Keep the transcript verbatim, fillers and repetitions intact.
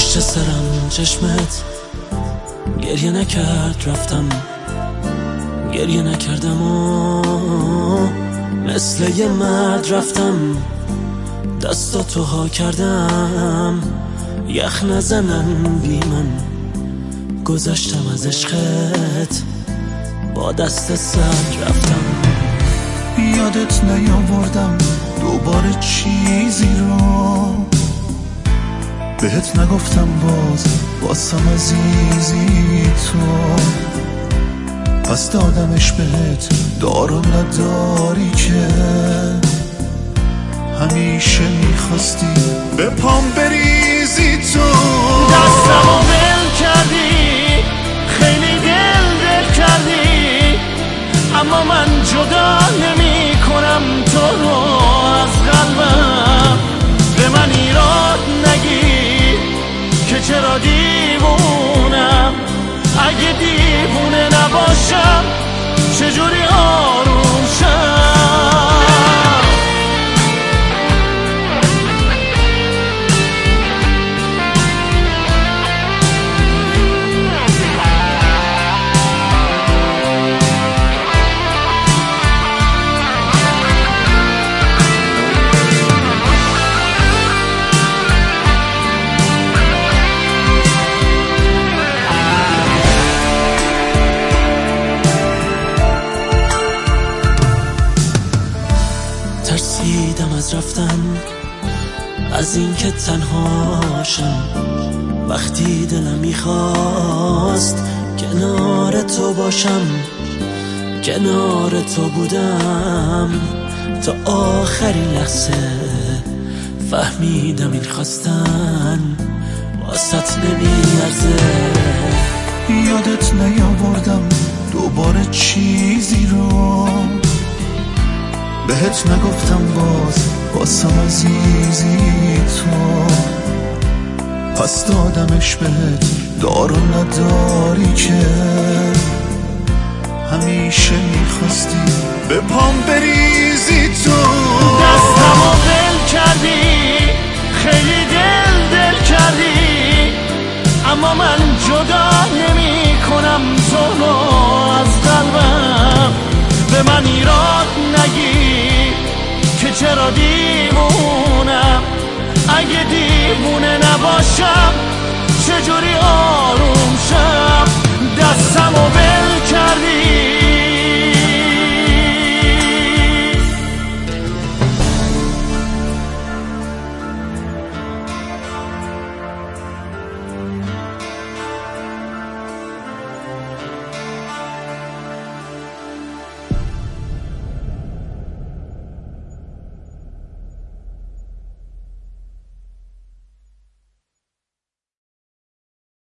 پشت سرم چشمت گریه نکرد، رفتم گریه نکردم و مثل یه مرد رفتم دستاتو ها کردم، یخ نزنن بی من گذشتم از عشقت، با دست سرد رفتم. یادت نیاوردم دوباره چیزی رو بهت نگفتم، باز واسم عزیزی تو، پس دادمش بهت دارو نداری که همیشه میخواستی به پام بریزی تو. دستمو ول کردی، خیلی دل دل کردی، اما من جدا نمی کنم تو رو از قلبم. به من ایراد نگیر که چرا دیوونم، اگه دیوونه نباشم چجوری آروم شم. ترسیدم از رفتن، از اینکه تنهاشم، وقتی دلم میخواست کنار تو باشم، کنار تو بودم تا آخرین لحظه، فهمیدم این خواستن واسط نمیارزه. یادت نیاوردم دوباره چیزی رو بهت نگفتم، باز واسم عزیزی تو، پس دادمش بهت دارو نداری که همیشه میخواستی به پام بریزی تو. دستمو ول کردی، خیلی دل دل کردی، اما من جدا نمی کنم تو رو از قلبم. به من ایراد نگیر که چرا دیوونم، اگه دیوونه نباشم چجوری آروم شم. دستمو ول کردی،